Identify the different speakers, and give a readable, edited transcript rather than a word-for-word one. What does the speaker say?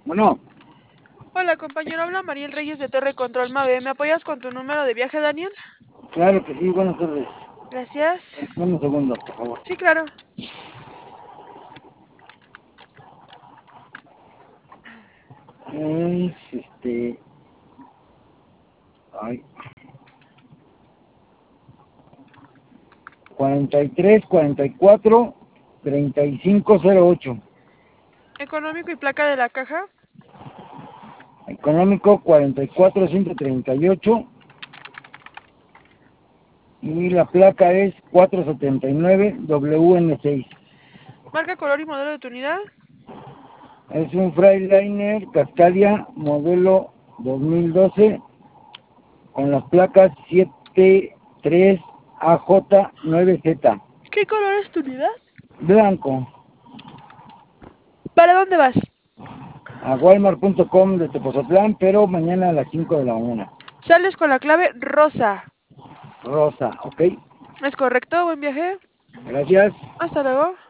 Speaker 1: Bueno,
Speaker 2: Hola compañero, habla Mariel Reyes de Torre Control Mave. ¿Me apoyas con tu número de viaje, Daniel?
Speaker 1: claro que sí, buenas tardes.
Speaker 2: Gracias.
Speaker 1: Dame un segundo, por favor.
Speaker 2: Sí, claro.
Speaker 1: Es ay, 43, 44, 3508.
Speaker 2: Económico y placa de la caja.
Speaker 1: Económico 44,138. Y la placa es 479 WN6.
Speaker 2: Marca, color y modelo de tu unidad.
Speaker 1: Es un Freightliner Cascadia modelo 2012 con las placas 73AJ9Z.
Speaker 2: ¿Qué color es tu unidad?
Speaker 1: Blanco.
Speaker 2: ¿Para dónde vas?
Speaker 1: A walmart.com de Tepozotlán, pero mañana a las 5 de la mañana.
Speaker 2: Sales con la clave rosa.
Speaker 1: Rosa, ¿ok?
Speaker 2: ¿Es correcto? Buen viaje.
Speaker 1: Gracias.
Speaker 2: Hasta luego.